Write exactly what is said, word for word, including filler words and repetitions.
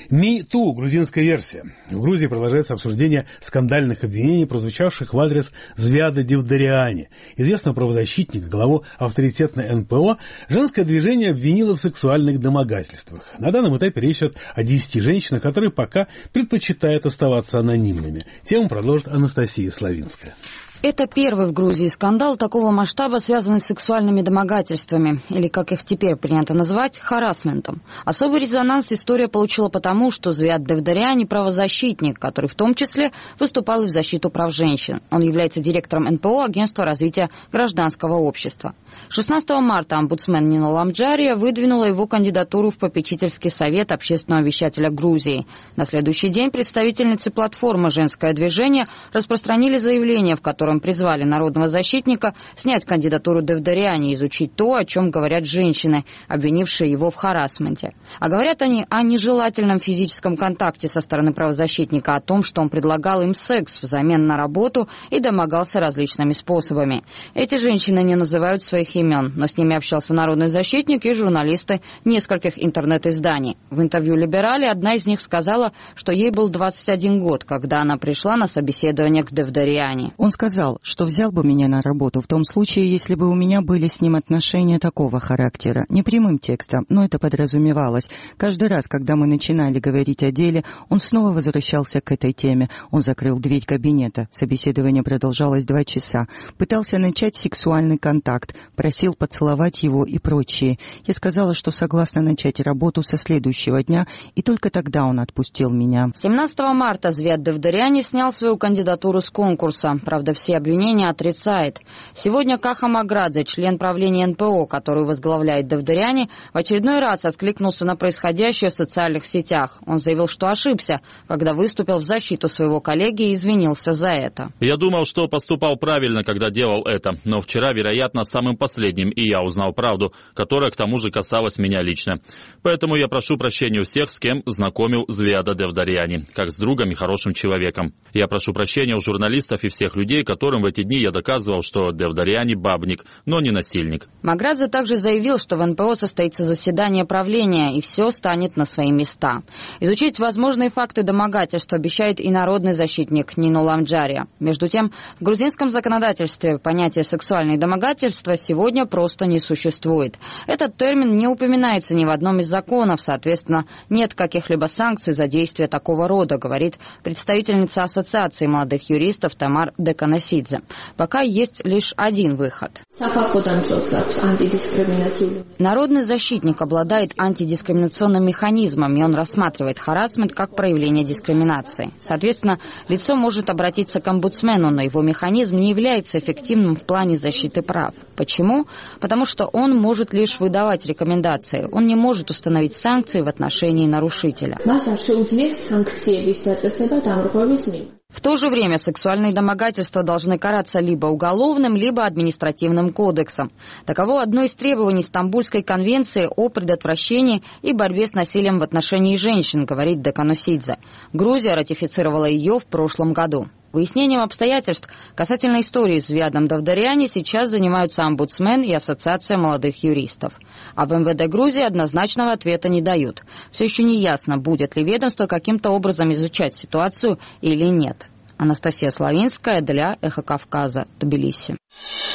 ми ту, грузинская версия. В Грузии продолжается обсуждение скандальных обвинений, прозвучавших в адрес Звяды Девдаряни. Известного правозащитника, главу авторитетной эн пэ о, женское движение обвинило в сексуальных домогательствах. На данном этапе речь идет о десяти женщинах, которые пока предпочитают оставаться анонимными. Тему продолжит Анастасия Славинская. Это первый в Грузии скандал такого масштаба, связанный с сексуальными домогательствами, или, как их теперь принято называть, харассментом. Особый резонанс история получила потому, что Звяд Девдаряни – правозащитник, который в том числе выступал и в защиту прав женщин. Он является директором эн пэ о Агентства развития гражданского общества. шестнадцатого марта омбудсмен Нино Ламджария выдвинула его кандидатуру в попечительский совет общественного вещателя Грузии. На следующий день представительницы платформы «Женское движение» распространили заявление, в котором призвали народного защитника снять кандидатуру Девдаряни и изучить то, о чем говорят женщины, обвинившие его в харассменте. А говорят они о нежелательном физическом контакте со стороны правозащитника, о том, что он предлагал им секс взамен на работу и домогался различными способами. Эти женщины не называют своих имен, но с ними общался народный защитник и журналисты нескольких интернет-изданий. В интервью «Либерали» одна из них сказала, что ей был двадцать один год, когда она пришла на собеседование к Девдаряни. Он сказал, что взял бы меня на работу в том случае, если бы у меня были с ним отношения такого характера. Не прямым текстом, но это подразумевалось. Каждый раз, когда мы начинали говорить о деле, он снова возвращался к этой теме. Он закрыл дверь кабинета. Собеседование продолжалось два часа. Пытался начать сексуальный контакт, просил поцеловать его и прочее. Я сказала, что согласна начать работу со следующего дня, и только тогда он отпустил меня. семнадцатого марта Звяд Девдаряни снял свою кандидатуру с конкурса. Правда, все обвинения отрицает. Сегодня Каха Маградзе, член правления эн пэ о, который возглавляет Девдаряни, в очередной раз откликнулся на происходящее в социальных сетях. Он заявил, что ошибся, когда выступил в защиту своего коллеги и извинился за это. Я думал, что поступал правильно, когда делал это, но вчера, вероятно, самым последним, и я узнал правду, которая к тому же касалась меня лично. Поэтому я прошу прощения у всех, с кем знакомил Звяда Девдаряни, как с другом и хорошим человеком. Я прошу прощения у журналистов и всех людей, которым в эти дни я доказывал, что Девдаряни бабник, но не насильник. Маградзе также заявил, что в эн пэ о состоится заседание правления, и все станет на свои места. Изучить возможные факты домогательства обещает и народный защитник Нино Ламджария. Между тем, в грузинском законодательстве понятие «сексуальное домогательство» сегодня просто не существует. Этот термин не упоминается ни в одном из законов, соответственно, нет каких-либо санкций за действия такого рода, говорит представительница Ассоциации молодых юристов Тамар Деканасидзе. Пока есть лишь один выход. Народный защитник обладает антидискриминационным механизмом, и он рассматривает харассмент как проявление дискриминации. Соответственно, лицо может обратиться к омбудсмену, но его механизм не является эффективным в плане защиты прав. Почему? Потому что он может лишь выдавать рекомендации. Он не может установить санкции в отношении нарушителя. В то же время сексуальные домогательства должны караться либо уголовным, либо административным кодексом. Таково одно из требований Стамбульской конвенции о предотвращении и борьбе с насилием в отношении женщин, говорит Деканасидзе. Грузия ратифицировала ее в прошлом году. Выяснением обстоятельств касательно истории с Звядом Девдаряни сейчас занимаются омбудсмен и Ассоциация молодых юристов. А в эм вэ дэ Грузии однозначного ответа не дают. Все еще не ясно, будет ли ведомство каким-то образом изучать ситуацию или нет. Анастасия Славинская для Эхо Кавказа, Тбилиси.